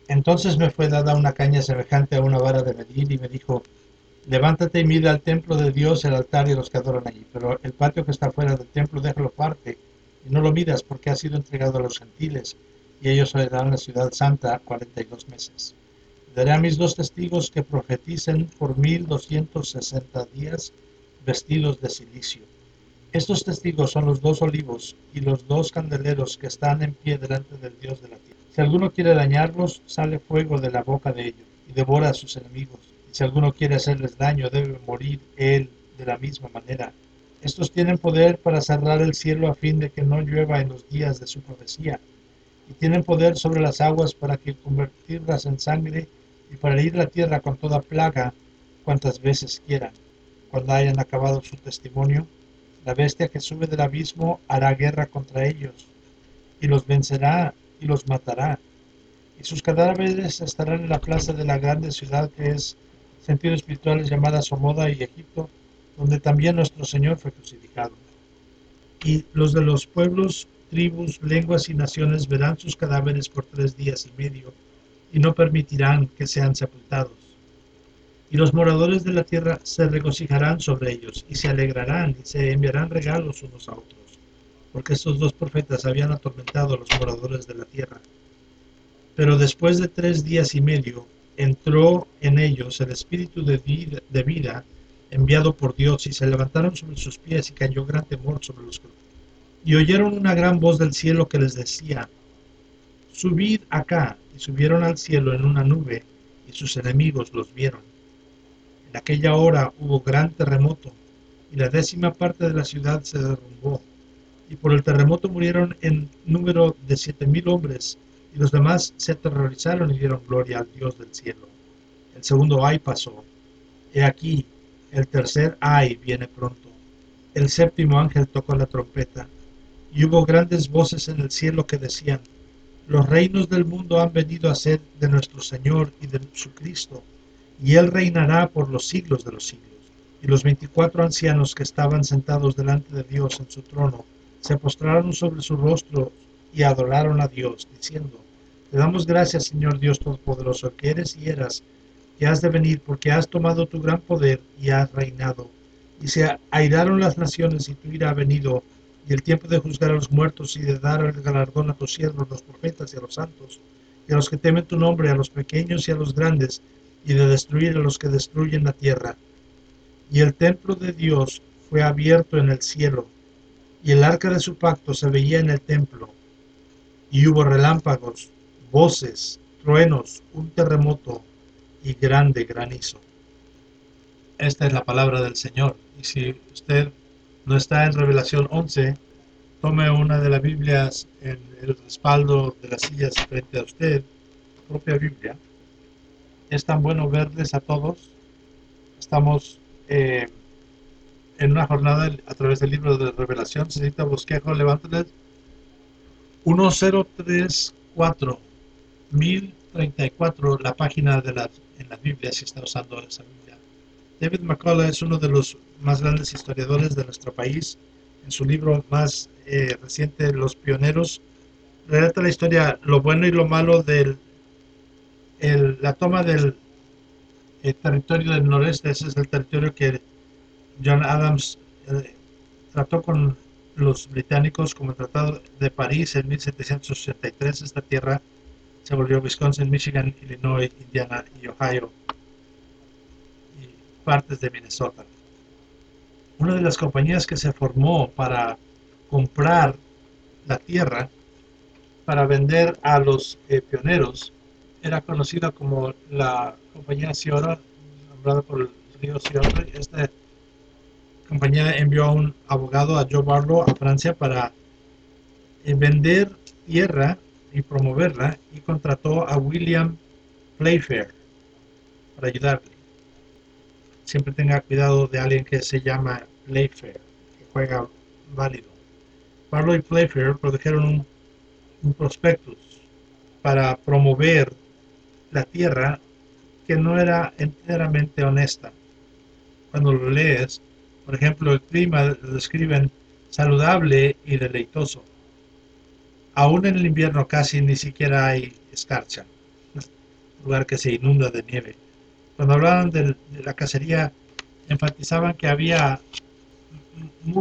Entonces me fue dada una caña semejante a una vara de medir, y me dijo: levántate y mira al templo de Dios, el altar y los que adoran allí. Pero el patio que está fuera del templo, déjalo aparte, y no lo midas, porque ha sido entregado a los gentiles, y ellos heredarán la ciudad santa 42 meses. Daré a mis dos testigos que profeticen por 1260 días, vestidos de silicio. Estos testigos son los dos olivos y los dos candeleros que están en pie delante del Dios de la tierra. Si alguno quiere dañarlos, sale fuego de la boca de ellos y devora a sus enemigos. Y si alguno quiere hacerles daño, debe morir él de la misma manera. Estos tienen poder para cerrar el cielo a fin de que no llueva en los días de su profecía, y tienen poder sobre las aguas para que convertirlas en sangre, y para herir la tierra con toda plaga cuantas veces quieran. Cuando hayan acabado su testimonio, la bestia que sube del abismo hará guerra contra ellos, y los vencerá y los matará. Y sus cadáveres estarán en la plaza de la grande ciudad que es, sentido espiritual, es llamada Somoda y Egipto, donde también nuestro Señor fue crucificado. Y los de los pueblos, tribus, lenguas y naciones verán sus cadáveres por 3 días y medio, y no permitirán que sean sepultados. Y los moradores de la tierra se regocijarán sobre ellos, y se alegrarán, y se enviarán regalos unos a otros, porque estos dos profetas habían atormentado a los moradores de la tierra. Pero después de 3 días y medio, entró en ellos el espíritu de vida enviado por Dios, y se levantaron sobre sus pies, y cayó gran temor sobre los que. Y oyeron una gran voz del cielo que les decía: subid acá. Y subieron al cielo en una nube, y sus enemigos los vieron. En aquella hora hubo gran terremoto, y la 10ª parte de la ciudad se derrumbó, y por el terremoto murieron en número de 7000 hombres, y los demás se aterrorizaron y dieron gloria al Dios del cielo. El segundo ay pasó. He aquí, el tercer ay viene pronto. El séptimo ángel tocó la trompeta, y hubo grandes voces en el cielo que decían: los reinos del mundo han venido a ser de nuestro Señor y de su Cristo, y Él reinará por los siglos de los siglos. Y los 24 ancianos que estaban sentados delante de Dios en su trono se postraron sobre su rostro y adoraron a Dios, diciendo: te damos gracias, Señor Dios Todopoderoso, que eres y eras, que has de venir, porque has tomado tu gran poder y has reinado. Y se airaron las naciones, y tu ira ha venido, y el tiempo de juzgar a los muertos, y de dar el galardón a tus siervos, los profetas, y a los santos, y a los que temen tu nombre, a los pequeños y a los grandes, y de destruir a los que destruyen la tierra. Y el templo de Dios fue abierto en el cielo, y el arca de su pacto se veía en el templo, y hubo relámpagos, voces, truenos, un terremoto y grande granizo. Esta es la palabra del Señor. Y si usted no está en Revelación 11, tome una de las Biblias en el respaldo de las sillas frente a usted, propia Biblia. Es tan bueno verles a todos. Estamos en una jornada a través del libro de Revelación. Señorita Bosquejo, levánteles. 1034, 1034, la página en la Biblia, si está usando esa Biblia. David McCullough es uno de los más grandes historiadores de nuestro país. En su libro más reciente, Los Pioneros, relata la historia, lo bueno y lo malo de la toma del territorio del noreste. Ese es el territorio que John Adams trató con los británicos como el Tratado de París en 1783. Esta tierra se volvió Wisconsin, Michigan, Illinois, Indiana y Ohio, y partes de Minnesota. Una de las compañías que se formó para comprar la tierra para vender a los pioneros era conocida como la compañía Ciora, nombrada por el río Ciora. Esta compañía envió a un abogado, a Joe Barlow, a Francia para vender tierra y promoverla, y contrató a William Playfair para ayudarle. Siempre tenga cuidado de alguien que se llama Playfair, que juega válido. Barlow y Playfair produjeron un prospectus para promover la tierra que no era enteramente honesta. Cuando lo lees, por ejemplo, el clima lo describen saludable y deleitoso. Aún en el invierno casi ni siquiera hay escarcha. lugar que se inunda de nieve. Cuando hablaban de la cacería, enfatizaban que había mu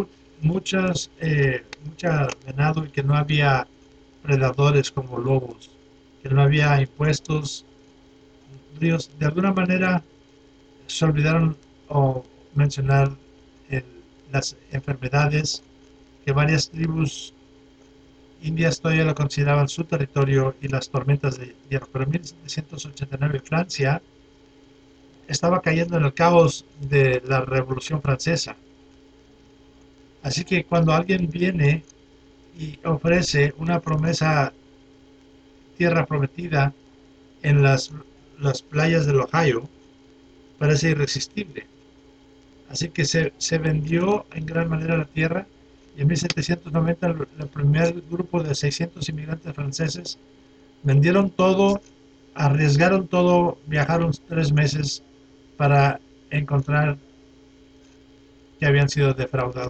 mucha venado y que no había predadores como lobos, que no había impuestos. Dios, de alguna manera se olvidaron o mencionar el, las enfermedades que varias tribus indias todavía lo consideraban su territorio y las tormentas de hierro. Pero en 1789 Francia estaba cayendo en el caos de la Revolución Francesa. Así que cuando alguien viene y ofrece una promesa, tierra prometida en las playas del Ohio, parece irresistible. Así que se vendió en gran manera la tierra y en 1790 el primer grupo de 600 inmigrantes franceses vendieron todo, arriesgaron todo, viajaron 3 meses para encontrar que habían sido defraudados.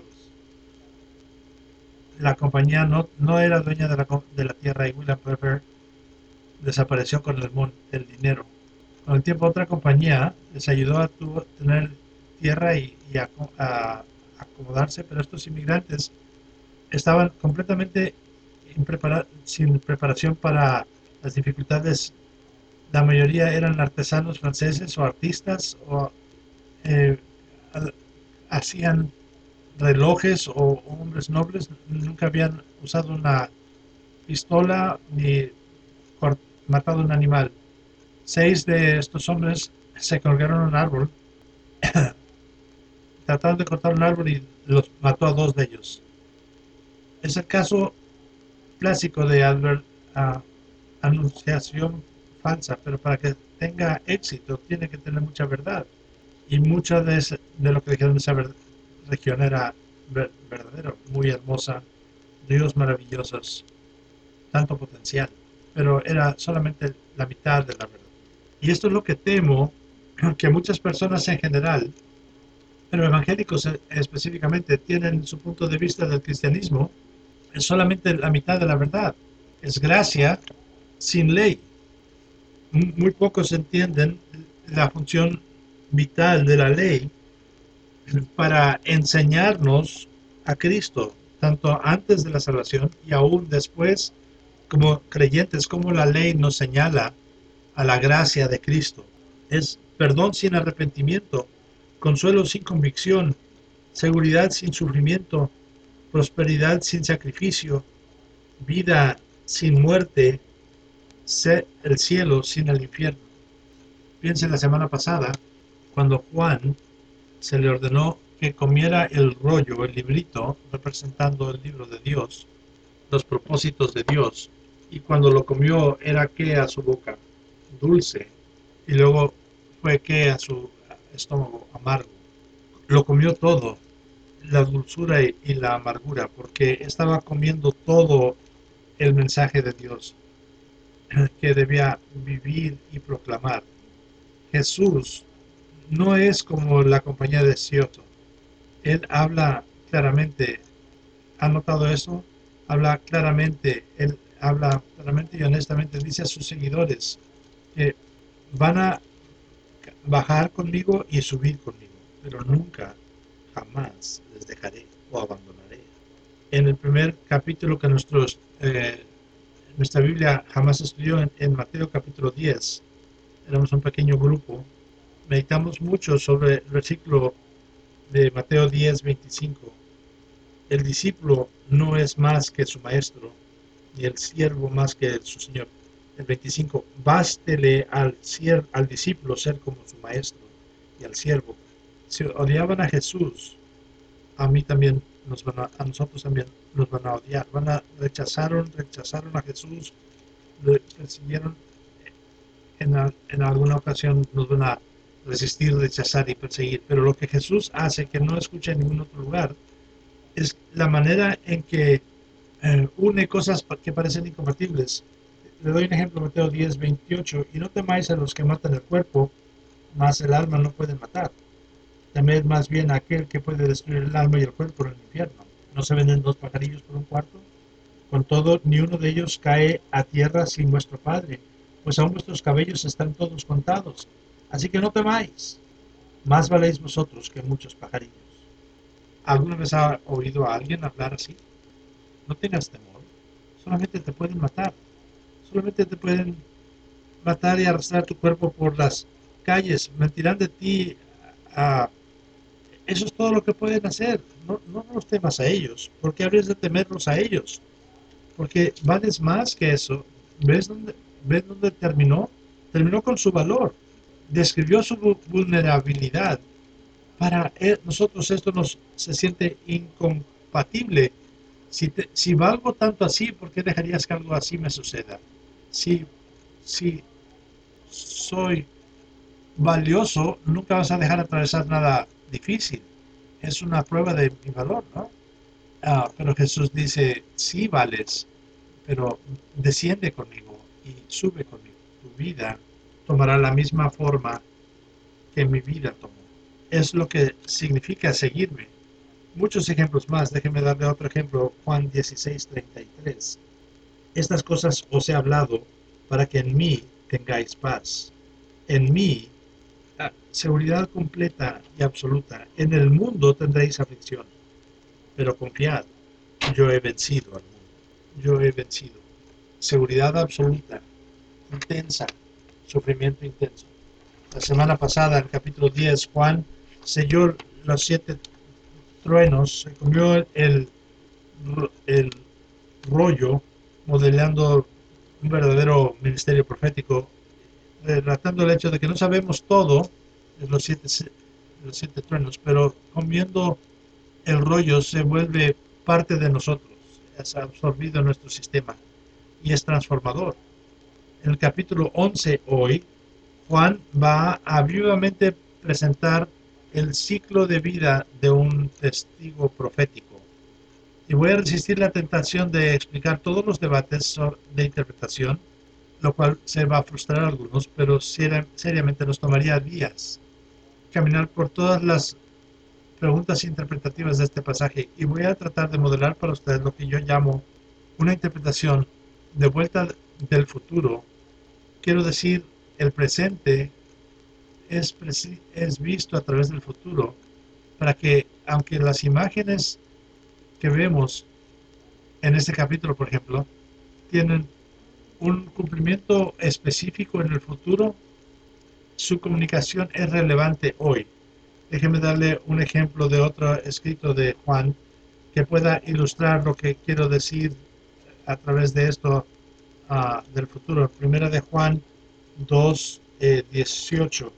La compañía no era dueña de la tierra y William Pepper desapareció con el dinero. Con el tiempo otra compañía les ayudó a tener tierra y a acomodarse, pero estos inmigrantes estaban completamente sin preparación para las dificultades. La mayoría eran artesanos franceses o artistas o eh, hacían relojes o hombres nobles, nunca habían usado una pistola ni matado un animal. 6 de estos hombres se colgaron a un árbol, trataron de cortar un árbol y los mató a 2 de ellos. Es el caso clásico de anunciación falsa, pero para que tenga éxito tiene que tener mucha verdad. Y mucho de lo que dijeron de esa región era verdadero, muy hermosa, ríos maravillosos, tanto potencial, pero era solamente la mitad de la verdad. Y esto es lo que temo que muchas personas en general, pero evangélicos específicamente, tienen su punto de vista del cristianismo, es solamente la mitad de la verdad. Es gracia sin ley. Muy pocos entienden la función vital de la ley para enseñarnos a Cristo, tanto antes de la salvación y aún después como creyentes, como la ley nos señala a la gracia de Cristo. Es perdón sin arrepentimiento, consuelo sin convicción, seguridad sin sufrimiento, prosperidad sin sacrificio, vida sin muerte, el cielo sin el infierno. Piensen la semana pasada, cuando Juan se le ordenó que comiera el rollo, el librito, representando el libro de Dios, los propósitos de Dios, y cuando lo comió era que a su boca dulce, y luego fue que a su estómago amargo. Lo comió todo, la dulzura y la amargura, porque estaba comiendo todo el mensaje de Dios que debía vivir y proclamar. Jesús no es como la compañía de Cioto. Él habla claramente. ¿Han notado eso? Él habla claramente y honestamente, dice a sus seguidores que van a bajar conmigo y subir conmigo, pero nunca, jamás les dejaré o abandonaré. En el primer capítulo que nuestra Biblia jamás estudió, en Mateo capítulo 10, éramos un pequeño grupo, meditamos mucho sobre el versículo de Mateo 10:25. El discípulo no es más que su maestro, ni el siervo más que su señor. El 25, bástele al discípulo ser como su maestro y al siervo. Si odiaban a Jesús, a mí también a nosotros también nos van a odiar. Rechazaron a Jesús, lo persiguieron, en alguna ocasión nos van a resistir, rechazar y perseguir. Pero lo que Jesús hace, que no escucha en ningún otro lugar, es la manera en que une cosas que parecen incompatibles. Le doy un ejemplo, Mateo 10:28, y no temáis a los que matan el cuerpo, mas el alma no puede matar. Temed más bien a aquel que puede destruir el alma y el cuerpo en el infierno. ¿No se venden 2 pajarillos por un cuarto? Con todo, ni uno de ellos cae a tierra sin vuestro Padre pues aún vuestros cabellos están todos contados. Así que no temáis, más valéis vosotros que muchos pajarillos. ¿Alguna vez ha oído a alguien hablar así? No tengas temor, solamente te pueden matar. Solamente te pueden matar y arrastrar tu cuerpo por las calles, mentirán de ti. ah, Eso es todo lo que pueden hacer. No los temas a ellos. ¿Por qué habrías de temerlos a ellos? Porque vales más que eso. ¿Ves dónde terminó? Terminó con su valor. Describió su vulnerabilidad. Para nosotros esto se siente incompatible. Si valgo tanto así, ¿por qué dejarías que algo así me suceda? Si, si soy valioso, nunca vas a dejar atravesar nada difícil. Es una prueba de mi valor, ¿no? Pero Jesús dice, sí vales, pero desciende conmigo y sube conmigo. Tu vida tomará la misma forma que mi vida tomó. Es lo que significa seguirme. Muchos ejemplos más. Déjenme darle otro ejemplo. Juan 16:33. Estas cosas os he hablado para que en mí tengáis paz. En mí, seguridad completa y absoluta. En el mundo tendréis aflicción, pero confiad, yo he vencido al mundo. Yo he vencido. Seguridad absoluta, intensa, sufrimiento intenso. La semana pasada, en el capítulo 10, Juan selló los 7 truenos, se comió el rollo, modelando un verdadero ministerio profético, relatando el hecho de que no sabemos todo de los siete truenos, pero comiendo el rollo se vuelve parte de nosotros, es absorbido en nuestro sistema y es transformador. En el capítulo 11 hoy, Juan va a vivamente presentar el ciclo de vida de un testigo profético. Y voy a resistir la tentación de explicar todos los debates de interpretación, lo cual se va a frustrar a algunos, pero seriamente nos tomaría días caminar por todas las preguntas interpretativas de este pasaje y voy a tratar de modelar para ustedes lo que yo llamo una interpretación de vuelta del futuro. Quiero decir, el presente es visto a través del futuro para que, aunque las imágenes que vemos en este capítulo, por ejemplo, tienen un cumplimiento específico en el futuro, su comunicación es relevante hoy. Déjeme darle un ejemplo de otro escrito de Juan que pueda ilustrar lo que quiero decir a través de esto del futuro. Primera de Juan 2, 18.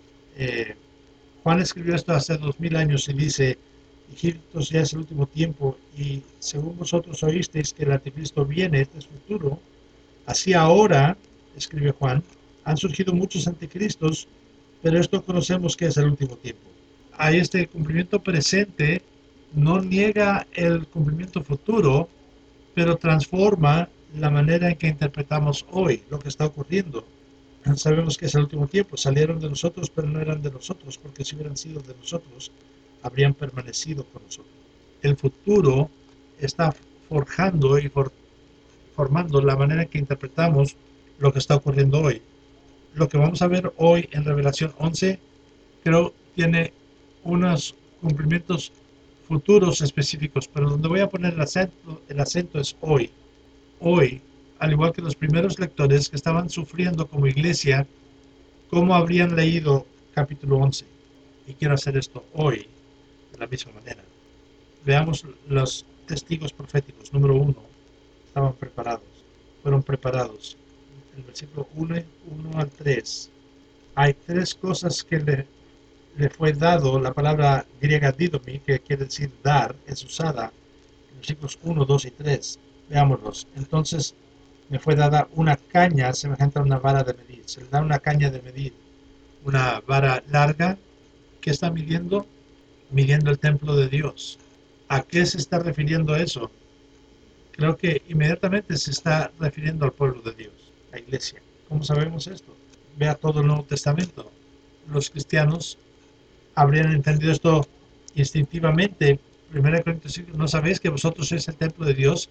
Juan escribió esto hace 2000 años y dice, hijitos, ya es el último tiempo y según vosotros oísteis que el anticristo viene, este es futuro, así ahora, escribe Juan, han surgido muchos anticristos, pero esto conocemos que es el último tiempo. Hay este cumplimiento presente, no niega el cumplimiento futuro, pero transforma la manera en que interpretamos hoy lo que está ocurriendo. Sabemos que es el último tiempo, salieron de nosotros, pero no eran de nosotros, porque si hubieran sido de nosotros, habrían permanecido con nosotros. El futuro está forjando y formando la manera en que interpretamos lo que está ocurriendo hoy. Lo que vamos a ver hoy en Revelación 11, creo, tiene unos cumplimientos futuros específicos, pero donde voy a poner el acento es hoy. Hoy, al igual que los primeros lectores que estaban sufriendo como iglesia, cómo habrían leído capítulo 11. Y quiero hacer esto hoy de la misma manera. Veamos los testigos proféticos. Número 1. Estaban preparados. Fueron preparados. El versículo 1 al 3. Hay 3 cosas que le fue dado. La palabra griega didomi, que quiere decir dar, es usada en versículos 1, 2 y 3. Veámoslos. Entonces me fue dada una caña semejante a una vara de medir. Se le da una caña de medir, una vara larga que está midiendo el templo de Dios. ¿A qué se está refiriendo eso? Creo que inmediatamente se está refiriendo al pueblo de Dios, la iglesia. ¿Cómo sabemos esto? Vea todo el Nuevo Testamento. Los cristianos habrían entendido esto instintivamente. 1 Corintios 5, ¿no sabéis que vosotros sois el templo de Dios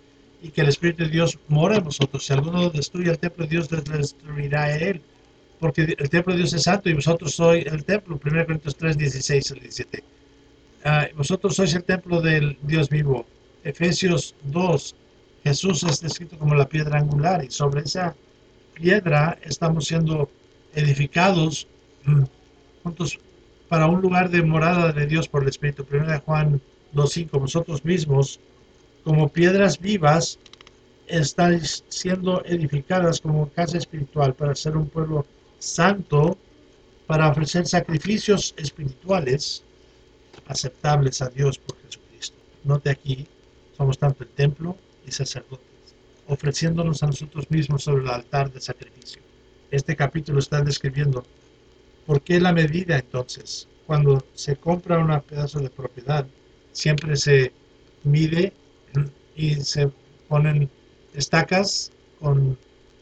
y que el Espíritu de Dios mora en vosotros. Si alguno destruye el templo de Dios, destruirá a él, porque el templo de Dios es santo y vosotros sois el templo. 1 Corintios 3, 16 al 17. Vosotros sois el templo del Dios vivo. Efesios 2, Jesús es descrito como la piedra angular y sobre esa piedra estamos siendo edificados juntos para un lugar de morada de Dios por el Espíritu. 1 Juan 2:5. Vosotros mismos, como piedras vivas, estáis siendo edificadas como casa espiritual para ser un pueblo santo, para ofrecer sacrificios espirituales aceptables a Dios por Jesucristo. Note aquí, somos tanto el templo y sacerdotes, ofreciéndonos a nosotros mismos sobre el altar de sacrificio. Este capítulo está describiendo por qué la medida entonces. Cuando se compra un pedazo de propiedad, siempre se mide y se ponen estacas con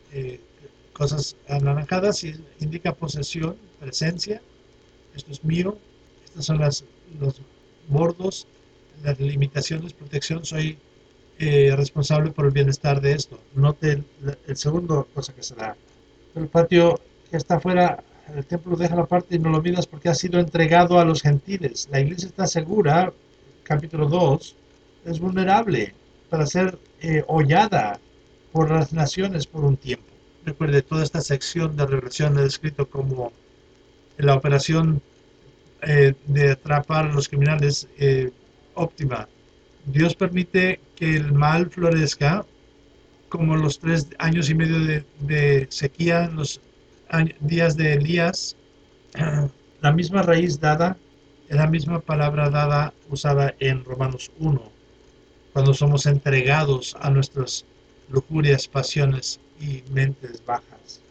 cosas anaranjadas y indica posesión, presencia. Esto es mío. Estas son los bordos, las limitaciones, protección. Soy responsable por el bienestar de esto. Note el segundo cosa que se da. El patio que está afuera, el templo, déjalo aparte y no lo midas porque ha sido entregado a los gentiles. La iglesia está segura, capítulo 2, es vulnerable para ser hollada por las naciones por un tiempo. Recuerde, toda esta sección de revelación es descrito como la operación de atrapar a los criminales óptima. Dios permite que el mal florezca, como los 3 años y medio de sequía, los días de Elías. La misma raíz dada es la misma palabra dada usada en Romanos 1, cuando somos entregados a nuestras lujurias, pasiones y mentes bajas.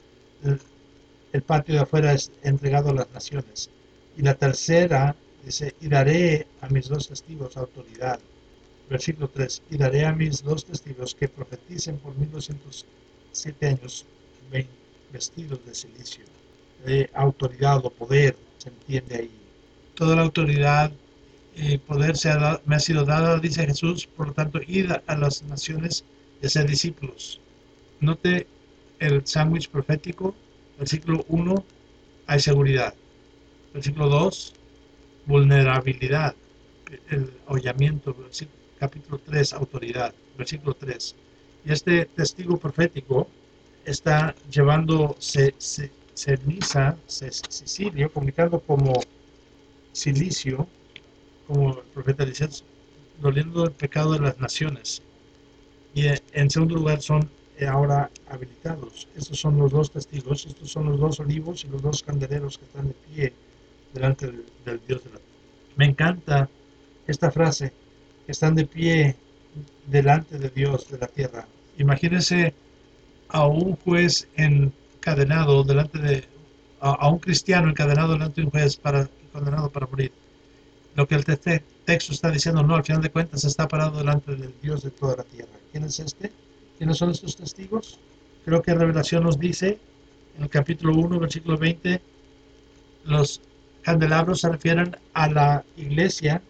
El patio de afuera es entregado a las naciones. Y la tercera dice, y daré a mis 2 testigos autoridad. Versículo 3, y daré a mis 2 testigos que profeticen por 1207 años vestidos de silicio. Autoridad o poder se entiende ahí. Toda la autoridad y poder me ha sido dada, dice Jesús, por lo tanto, id a las naciones y hacer discípulos. Note el sándwich profético. Versículo 1, hay seguridad. Versículo 2, vulnerabilidad, el hollamiento. Capítulo 3, autoridad. Versículo 3. Y este testigo profético está llevando ceniza, Sicilio, comunicando como silicio, como el profeta dice, doliendo el pecado de las naciones. Y en segundo lugar son ahora habilitados. Estos son los 2 testigos, estos son los 2 olivos y los 2 candeleros que están de pie delante del Dios de la tierra. Me encanta esta frase, que están de pie delante de Dios de la tierra. Imagínense a un juez encadenado delante de, a un cristiano encadenado delante de un juez condenado para morir. Lo que el texto está diciendo, no, al final de cuentas está parado delante del Dios de toda la tierra. ¿Quién es este? ¿Quiénes son estos testigos? Creo que Revelación nos dice, en el capítulo 1, versículo 20, los candelabros se refieren a la iglesia,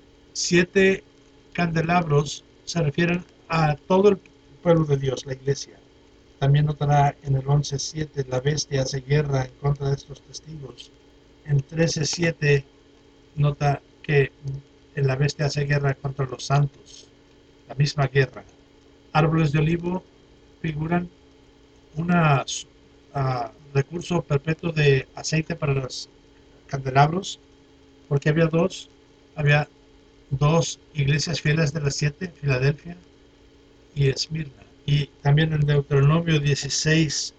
7 candelabros se refieren a todo el pueblo de Dios, la iglesia. También notará en el 11:7, la bestia hace guerra en contra de estos testigos. En 13:7 nota que la bestia hace guerra contra los santos, la misma guerra. Árboles de olivo figuran un recurso perpetuo de aceite para los candelabros, porque había dos iglesias fieles de las 7, Filadelfia y Esmirna. Y también en Deuteronomio 16,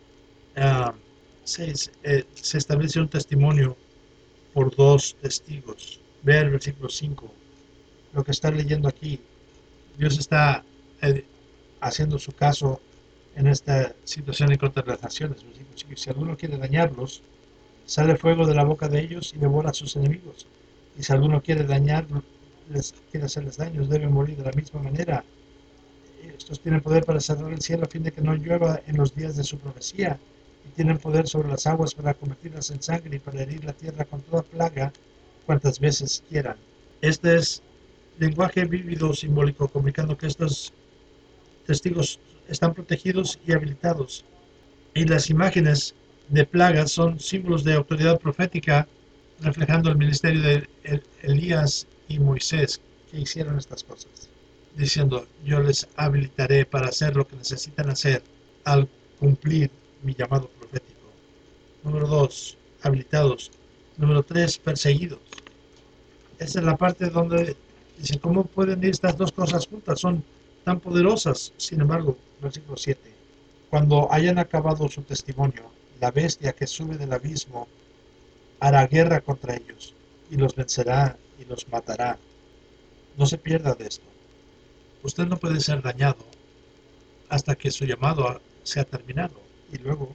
6, se establece un testimonio por 2 testigos. Vea el versículo 5. Lo que está leyendo aquí, Dios está haciendo su caso en esta situación en contra de las naciones. Si alguno quiere dañarlos, sale fuego de la boca de ellos y devora a sus enemigos. Y si alguno quiere dañarlos, quiere hacerles daños, deben morir de la misma manera. Estos tienen poder para cerrar el cielo a fin de que no llueva en los días de su profecía, y tienen poder sobre las aguas para convertirlas en sangre y para herir la tierra con toda plaga cuantas veces quieran. Este es lenguaje vívido simbólico, comunicando que estos testigos están protegidos y habilitados. Y las imágenes de plagas son símbolos de autoridad profética, reflejando el ministerio de Elías y Moisés, que hicieron estas cosas, diciendo: yo les habilitaré para hacer lo que necesitan hacer al cumplir mi llamado profético. Número 2, habilitados. Número 3, perseguidos. Esa es la parte donde dice: ¿cómo pueden ir estas dos cosas juntas? Son tan poderosas. Sin embargo, versículo 7, cuando hayan acabado su testimonio, la bestia que sube del abismo hará guerra contra ellos, y los vencerá y los matará. No se pierda de esto. Usted no puede ser dañado hasta que su llamado sea terminado, y luego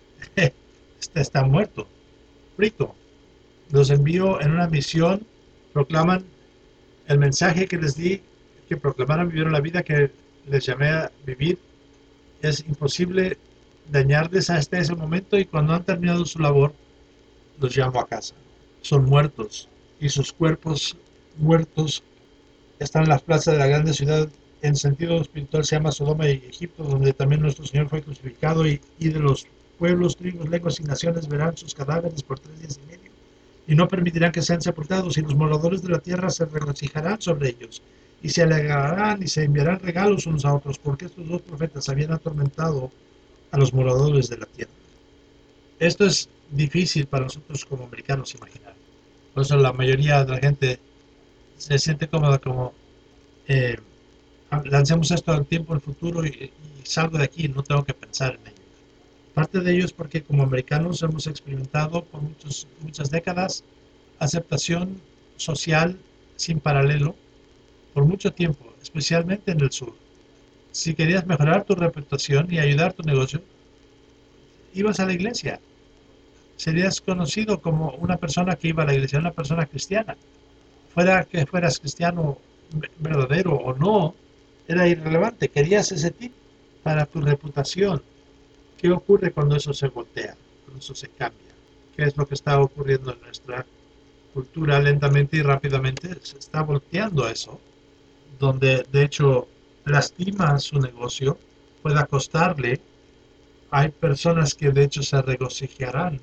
está muerto, frito. Los envío en una misión, proclaman el mensaje que les di, que proclamaran, vivieron la vida que les llamé a vivir. Es imposible dañarles hasta ese momento, y cuando han terminado su labor, los llamo a casa. Son muertos, y sus cuerpos muertos están en las plazas de la grande ciudad. En sentido espiritual se llama Sodoma y Egipto, donde también nuestro Señor fue crucificado, y de los pueblos, tribus, lenguas y naciones verán sus cadáveres por 3 días y medio, y no permitirán que sean sepultados, y los moradores de la tierra se regocijarán sobre ellos, y se alegrarán y se enviarán regalos unos a otros, porque estos dos profetas habían atormentado a los moradores de la tierra. Esto es difícil para nosotros como americanos imaginar. Por eso la mayoría de la gente se siente cómoda como eh, lancemos esto al tiempo, el futuro, y salgo de aquí, no tengo que pensar en ello. Parte de ello es porque como americanos hemos experimentado por muchas décadas aceptación social sin paralelo por mucho tiempo, especialmente en el sur. Si querías mejorar tu reputación y ayudar tu negocio, ibas a la iglesia. Serías conocido como una persona que iba a la iglesia, una persona cristiana. Fuera que fueras cristiano verdadero o no, era irrelevante. Querías ese tipo para tu reputación. ¿Qué ocurre cuando eso se voltea? Cuando eso se cambia. ¿Qué es lo que está ocurriendo en nuestra cultura? Lentamente y rápidamente se está volteando eso, donde de hecho lastima su negocio, pueda costarle. Hay personas que de hecho se regocijarán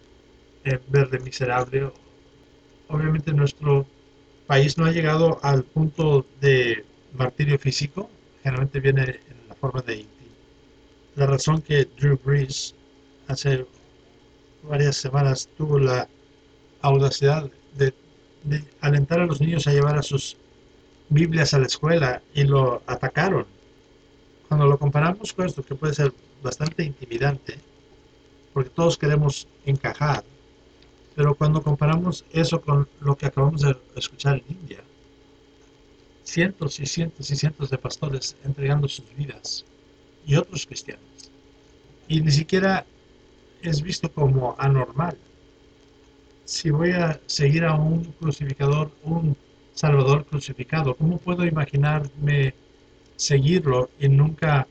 en verle miserable. Obviamente nuestro país no ha llegado al punto de martirio físico, generalmente viene en la forma de la razón que Drew Brees hace varias semanas tuvo la audacidad de alentar a los niños a llevar a sus Biblias a la escuela, y lo atacaron. Cuando lo comparamos con esto, que puede ser bastante intimidante, porque todos queremos encajar, pero cuando comparamos eso con lo que acabamos de escuchar en India, cientos y cientos y cientos de pastores entregando sus vidas, y otros cristianos, y ni siquiera es visto como anormal. Si voy a seguir a un crucificador, un Salvador crucificado, ¿cómo puedo imaginarme seguirlo y nunca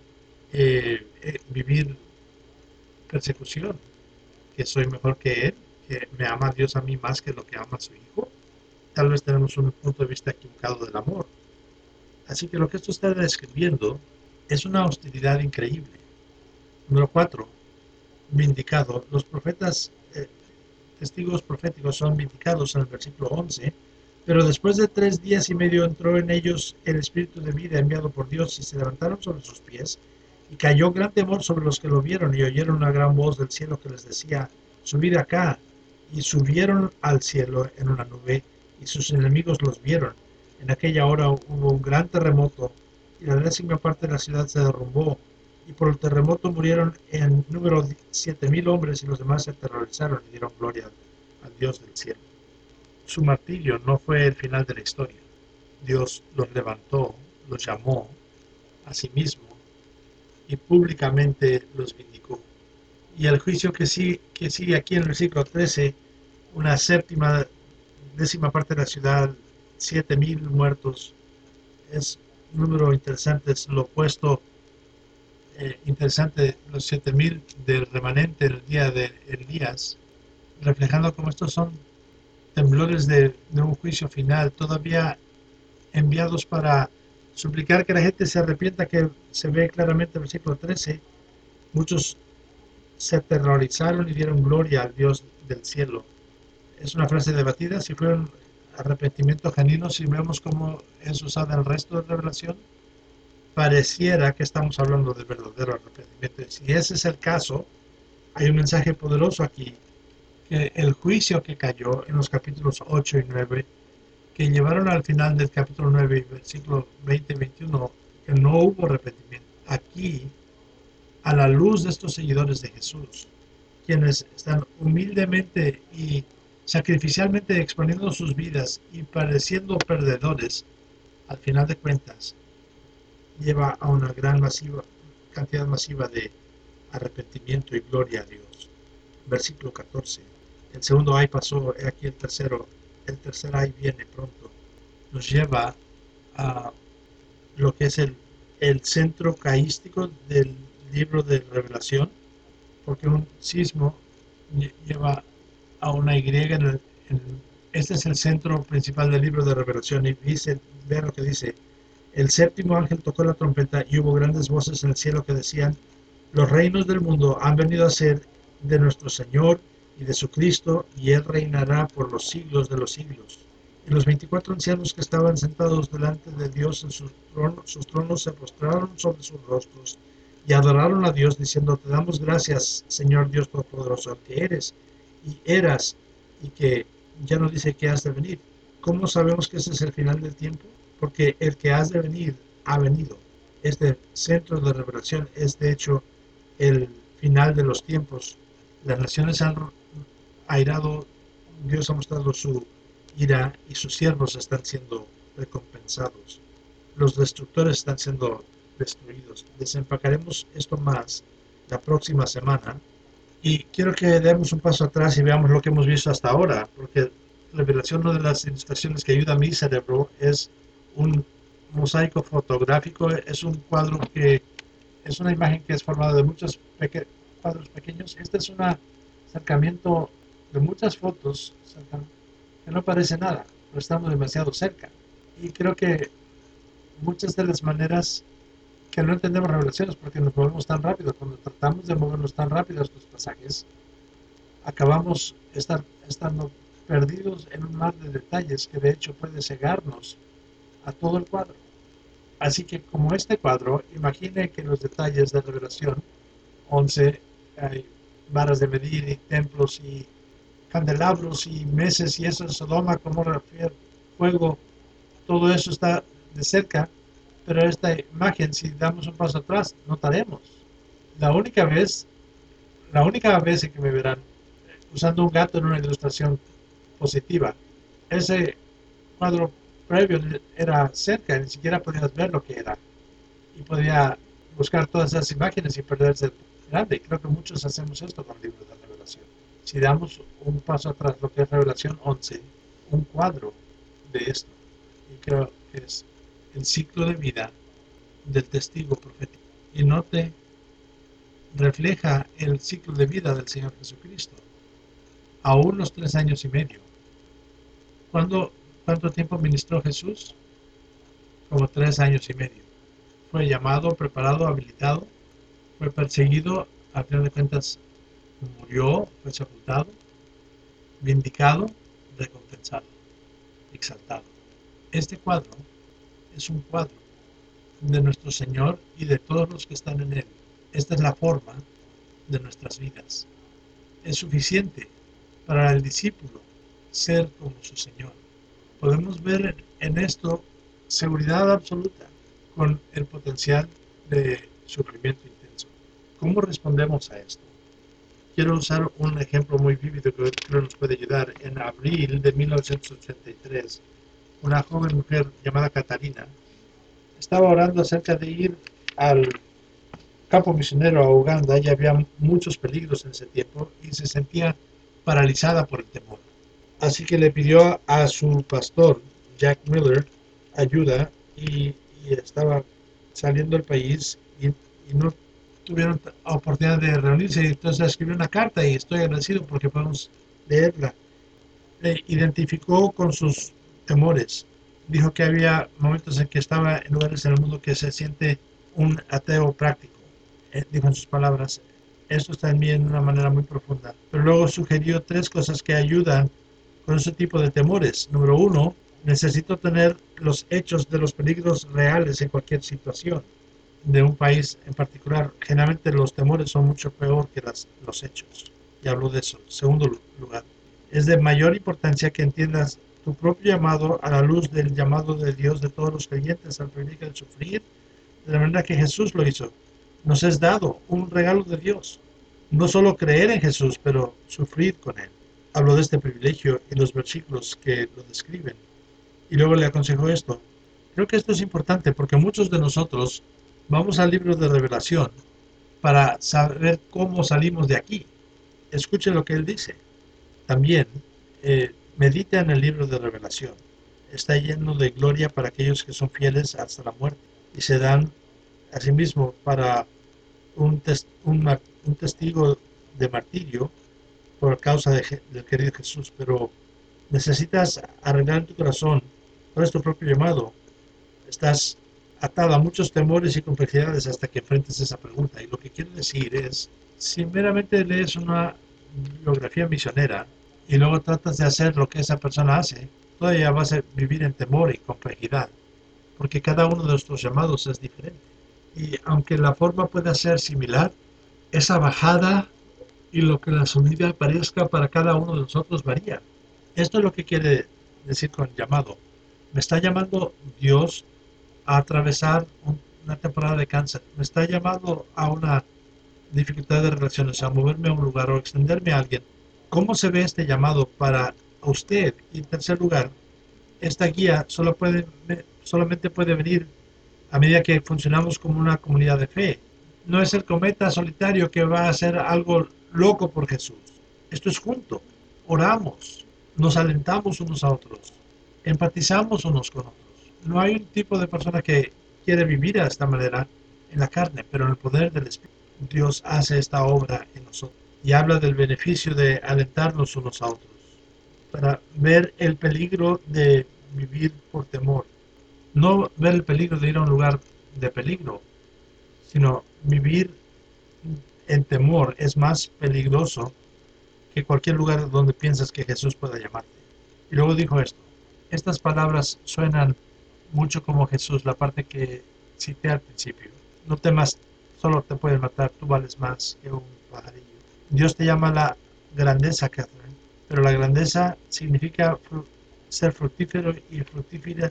vivir persecución? Que soy mejor que Él, que me ama Dios a mí más que lo que ama a su Hijo. Tal vez tenemos un punto de vista equivocado del amor. Así que lo que esto está describiendo es una hostilidad increíble. Número 4, vindicado. Los profetas, testigos proféticos son vindicados en el versículo 11. Pero después de 3 días y medio entró en ellos el espíritu de vida enviado por Dios, y se levantaron sobre sus pies, y cayó gran temor sobre los que lo vieron, y oyeron una gran voz del cielo que les decía: subid acá. Y subieron al cielo en una nube, y sus enemigos los vieron. En aquella hora hubo un gran terremoto, y la 10ª parte de la ciudad se derrumbó, y por el terremoto murieron en número 7,000 hombres, y los demás se aterrorizaron y dieron gloria al Dios del cielo. Su martirio no fue el final de la historia. Dios los levantó, los llamó a sí mismo, y públicamente los vindicó. Y el juicio que sigue aquí en el versículo 13, una 10ª parte de la ciudad, 7,000 muertos, es un número interesante, es lo opuesto interesante, los 7,000 del remanente del día de Elías, reflejando cómo estos son temblores de un juicio final, todavía enviados para suplicar que la gente se arrepienta, que se ve claramente en el versículo 13, muchos se aterrorizaron y dieron gloria al Dios del cielo. Es una frase debatida, si fue un arrepentimiento genuino, si vemos cómo es usada en el resto de Revelación, pareciera que estamos hablando de verdadero arrepentimiento. Y si ese es el caso, hay un mensaje poderoso aquí, que el juicio que cayó en los capítulos 8 y 9, que llevaron al final del capítulo 9, versículo 20 y 21, que no hubo arrepentimiento. Aquí, a la luz de estos seguidores de Jesús, quienes están humildemente y sacrificialmente exponiendo sus vidas y pareciendo perdedores, al final de cuentas, lleva a una gran cantidad masiva de arrepentimiento y gloria a Dios. Versículo 14. El segundo ay pasó, he aquí el tercer ay viene pronto. Nos lleva a lo que es el centro caístico del libro de Revelación, porque un sismo lleva a una Y este es el centro principal del libro de Revelación, y dice, ve lo que dice: el séptimo ángel tocó la trompeta y hubo grandes voces en el cielo que decían: los reinos del mundo han venido a ser de nuestro Señor y de su Cristo, y Él reinará por los siglos de los siglos. Y los 24 ancianos que estaban sentados delante de Dios en sus tronos se postraron sobre sus rostros y adoraron a Dios diciendo: te damos gracias, Señor Dios Todopoderoso, que eres y eras y que ya no dice que has de venir. ¿Cómo sabemos que ese es el final del tiempo? Porque el que has de venir ha venido. Este centro de revelación es de hecho el final de los tiempos. Las naciones han airado, Dios ha mostrado su ira y sus siervos están siendo recompensados. Los destructores están siendo destruidos. Desempacaremos esto más la próxima semana y quiero que demos un paso atrás y veamos lo que hemos visto hasta ahora, porque revelación, una de las ilustraciones que ayuda a mi cerebro es un mosaico fotográfico, es un cuadro que es una imagen que es formada de muchos cuadros pequeños. Este es un acercamiento de muchas fotos que no parece nada, pero estamos demasiado cerca. Y creo que muchas de las maneras que no entendemos revelaciones porque nos movemos tan rápido, cuando tratamos de movernos tan rápido estos pasajes, acabamos estando perdidos en un mar de detalles que de hecho puede cegarnos a todo el cuadro. Así que como este cuadro, imagine que los detalles de Revelación 11, hay varas de medir y templos y candelabros y meses y eso en Sodoma, como fuego, todo eso está de cerca, pero esta imagen, si damos un paso atrás, notaremos. La única vez, la única vez en que me verán usando un gato en una ilustración positiva, ese cuadro previo era cerca, ni siquiera podías ver lo que era. Y podía buscar todas esas imágenes y perderse el grande. Creo que muchos hacemos esto con el libro de la Revelación. Si damos un paso atrás, lo que es Revelación 11, un cuadro de esto, y creo que es el ciclo de vida del testigo profético. Y note, refleja el ciclo de vida del Señor Jesucristo. Aún los 3 años y medio. ¿Cuánto tiempo ministró Jesús? Como 3 años y medio. Fue llamado, preparado, habilitado, fue perseguido, al final de cuentas murió, fue sepultado, vindicado, recompensado, exaltado. Este cuadro es un cuadro de nuestro Señor y de todos los que están en Él. Esta es la forma de nuestras vidas. Es suficiente para el discípulo ser como su Señor. Podemos ver en esto seguridad absoluta con el potencial de sufrimiento intenso. ¿Cómo respondemos a esto? Quiero usar un ejemplo muy vívido que creo nos puede ayudar. En abril de 1983, una joven mujer llamada Catarina estaba orando acerca de ir al campo misionero a Uganda. Ya había muchos peligros en ese tiempo y se sentía paralizada por el temor. Así que le pidió a su pastor, Jack Miller, ayuda y estaba saliendo del país y no tuvieron oportunidad de reunirse. Y entonces escribió una carta y estoy agradecido porque podemos leerla. Le identificó con sus temores Dijo que había momentos en que estaba en lugares en el mundo que se siente un ateo práctico. Dijo en sus palabras, esto está en mí en una manera muy profunda. Pero luego sugirió tres cosas que ayudan con ese tipo de temores. Número uno, necesito tener los hechos de los peligros reales en cualquier situación de un país en particular. Generalmente los temores son mucho peor que los hechos. Y hablo de eso. Segundo lugar, es de mayor importancia que entiendas tu propio llamado a la luz del llamado de Dios de todos los creyentes al privilegio de sufrir de la manera que Jesús lo hizo. Nos es dado un regalo de Dios. No solo creer en Jesús, pero sufrir con Él. Hablo de este privilegio en los versículos que lo describen. Y luego le aconsejo esto. Creo que esto es importante porque muchos de nosotros vamos al libro de Revelación para saber cómo salimos de aquí. Escuche lo que él dice. También medita en el libro de Revelación. Está lleno de gloria para aquellos que son fieles hasta la muerte y se dan a sí mismo para un testigo de martirio por causa del querido Jesús. Pero necesitas arreglar tu corazón. ¿Cuál es tu propio llamado? Estás atado a muchos temores y complejidades hasta que enfrentes esa pregunta. Y lo que quiero decir es, si meramente lees una biografía misionera y luego tratas de hacer lo que esa persona hace, todavía vas a vivir en temor y complejidad, porque cada uno de nuestros llamados es diferente. Y aunque la forma pueda ser similar, esa bajada y lo que la subida parezca para cada uno de nosotros varía. Esto es lo que quiere decir con llamado. Me está llamando Dios a atravesar una temporada de cáncer. Me está llamando a una dificultad de relaciones, a moverme a un lugar o extenderme a alguien. ¿Cómo se ve este llamado para usted? Y en tercer lugar, esta guía solamente puede venir a medida que funcionamos como una comunidad de fe. No es el cometa solitario que va a hacer algo loco por Jesús. Esto es junto. Oramos, nos alentamos unos a otros, empatizamos unos con otros. No hay un tipo de persona que quiere vivir de esta manera en la carne, pero en el poder del Espíritu. Dios hace esta obra en nosotros y habla del beneficio de alentarnos unos a otros, para ver el peligro de vivir por temor. No ver el peligro de ir a un lugar de peligro, sino vivir en temor es más peligroso que cualquier lugar donde piensas que Jesús pueda llamarte. Y luego dijo esto. Estas palabras suenan mucho como Jesús, la parte que cité al principio. No temas, solo te pueden matar, tú vales más que un pajarillo. Dios te llama a la grandeza, Catherine, pero la grandeza significa ser fructífero y fructífera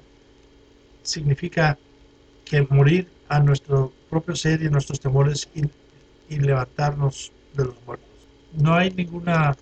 significa que morir a nuestro propio ser y nuestros temores y levantarnos de los muertos. No hay ninguna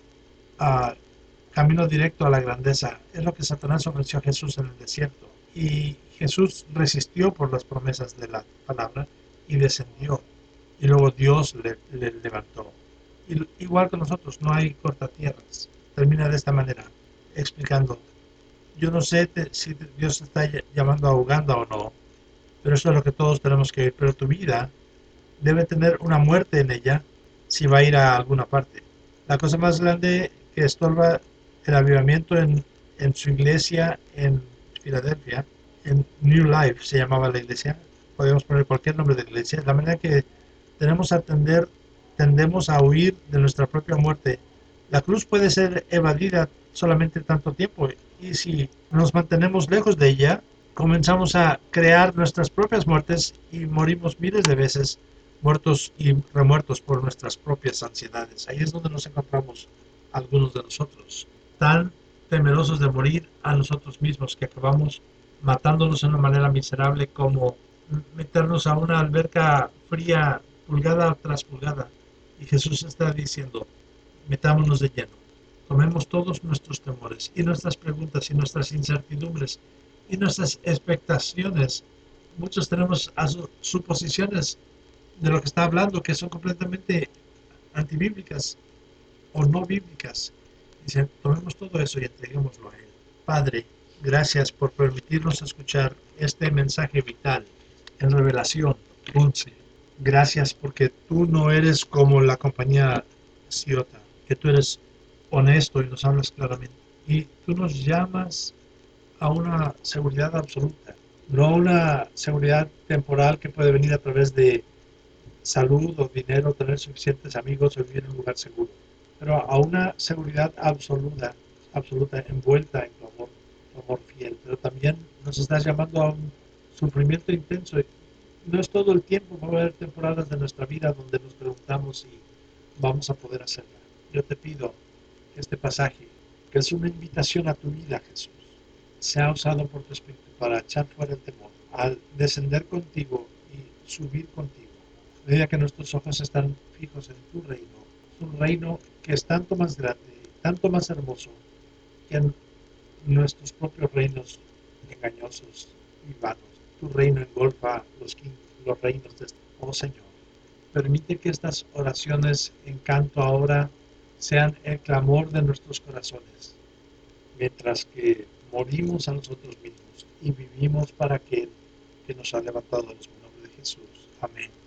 camino directo a la grandeza. Es lo que Satanás ofreció a Jesús en el desierto. Y Jesús resistió por las promesas de la palabra y descendió. Y luego Dios le levantó. Igual que nosotros, no hay cortatierras. Termina de esta manera, explicando. Yo no sé si Dios te está llamando a Uganda o no, pero eso es lo que todos tenemos que ir. Pero tu vida debe tener una muerte en ella si va a ir a alguna parte. La cosa más grande que estorba el avivamiento en su iglesia en Filadelfia, en New Life se llamaba la iglesia, podemos poner cualquier nombre de iglesia, la manera que tendemos a huir de nuestra propia muerte. La cruz puede ser evadida solamente tanto tiempo y si nos mantenemos lejos de ella, comenzamos a crear nuestras propias muertes y morimos miles de veces muertos y remuertos por nuestras propias ansiedades. Ahí es donde nos encontramos algunos de nosotros, tan temerosos de morir a nosotros mismos que acabamos matándonos de una manera miserable como meternos a una alberca fría pulgada tras pulgada. Y Jesús está diciendo, metámonos de lleno, tomemos todos nuestros temores y nuestras preguntas y nuestras incertidumbres y nuestras expectaciones. Muchos tenemos suposiciones de lo que está hablando que son completamente antibíblicas o no bíblicas. Dice, tomemos todo eso y entreguémoslo a Él. Padre, gracias por permitirnos escuchar este mensaje vital en Revelación 11. Gracias porque tú no eres como la compañía Ciota, que tú eres honesto y nos hablas claramente. Y tú nos llamas a una seguridad absoluta, no una seguridad temporal que puede venir a través de salud o dinero, tener suficientes amigos o vivir en un lugar seguro, pero a una seguridad absoluta, absoluta envuelta en tu amor fiel. Pero también nos estás llamando a un sufrimiento intenso. No es todo el tiempo, va a haber temporadas de nuestra vida donde nos preguntamos si vamos a poder hacerla. Yo te pido que este pasaje, que es una invitación a tu vida, Jesús, sea usado por tu Espíritu para echar fuera el temor, al descender contigo y subir contigo. A medida que nuestros ojos están fijos en tu reino, es un reino que es tanto más grande, tanto más hermoso que en nuestros propios reinos engañosos y vanos. Tu reino engolfa los reinos de este. Oh Señor, permite que estas oraciones en canto ahora sean el clamor de nuestros corazones, mientras que morimos a nosotros mismos y vivimos para aquel que nos ha levantado a los. En nombre de Jesús. Amén.